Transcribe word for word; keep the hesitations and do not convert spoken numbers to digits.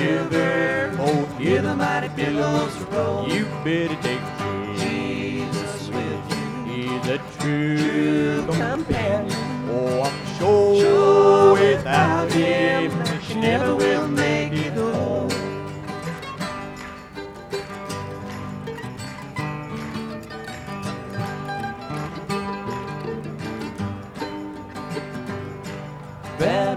river. Oh, Hear the mighty billows roll. you better take Jesus with you. He's a true True companion. companion. Oh, I'm sure, Sure without without him, him, she never will make it home. home. Well,